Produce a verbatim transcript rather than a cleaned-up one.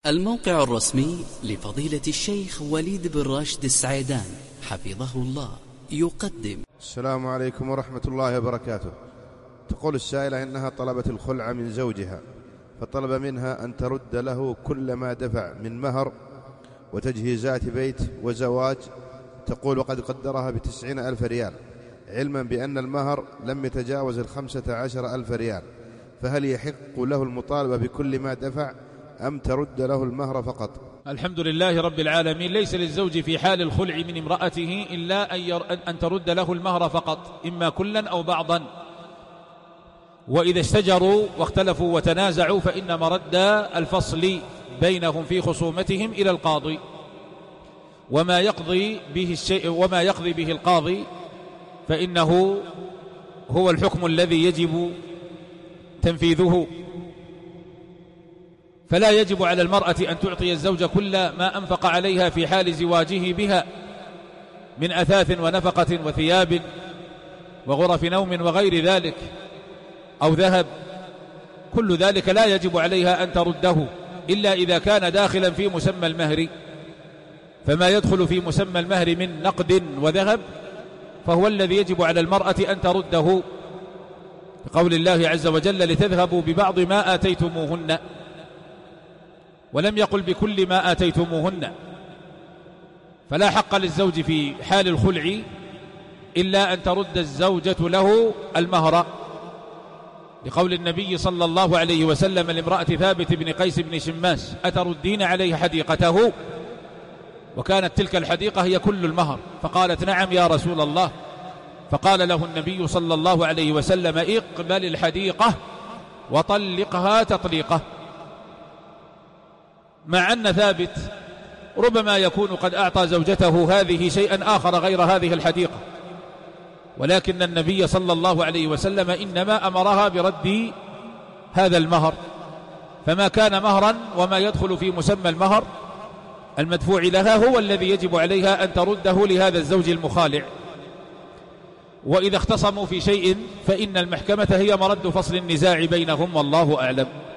الموقع الرسمي لفضيلة الشيخ وليد بن راشد السعيدان حفظه الله يقدم. السلام عليكم ورحمة الله وبركاته. تقول السائلة إنها طلبت الخلع من زوجها، فطلب منها أن ترد له كل ما دفع من مهر وتجهيزات بيت وزواج. تقول وقد قدرها بتسعين ألف ريال، علما بأن المهر لم يتجاوز الخمسة عشر ألف ريال، فهل يحق له المطالبة بكل ما دفع أم ترد له المهر فقط؟ الحمد لله رب العالمين. ليس للزوج في حال الخلع من امرأته إلا أن, ير... أن ترد له المهر فقط، إما كلا أو بعضا. وإذا اشتجروا واختلفوا وتنازعوا فإن مرد الفصل بينهم في خصومتهم إلى القاضي، وما يقضي به الشيء وما يقضي به القاضي فإنه هو الحكم الذي يجب تنفيذه. فلا يجب على المرأة أن تعطي الزوج كل ما أنفق عليها في حال زواجه بها من أثاث ونفقة وثياب وغرف نوم وغير ذلك أو ذهب. كل ذلك لا يجب عليها أن ترده إلا إذا كان داخلا في مسمى المهر. فما يدخل في مسمى المهر من نقد وذهب فهو الذي يجب على المرأة أن ترده، قول الله عز وجل لتذهبوا ببعض ما آتيتموهن، ولم يقل بكل ما آتيتموهن. فلا حق للزوج في حال الخلع إلا أن ترد الزوجة له المهر، لقول النبي صلى الله عليه وسلم لامرأة ثابت بن قيس بن شماس أتردين عليه حديقته؟ وكانت تلك الحديقة هي كل المهر، فقالت نعم يا رسول الله. فقال له النبي صلى الله عليه وسلم اقبل الحديقة وطلقها تطليقة. مع أن ثابت ربما يكون قد أعطى زوجته هذه شيئا آخر غير هذه الحديقة، ولكن النبي صلى الله عليه وسلم إنما أمرها برد هذا المهر. فما كان مهرا وما يدخل في مسمى المهر المدفوع لها هو الذي يجب عليها أن ترده لهذا الزوج المخالع. وإذا اختصموا في شيء فإن المحكمة هي مرد فصل النزاع بينهم، والله أعلم.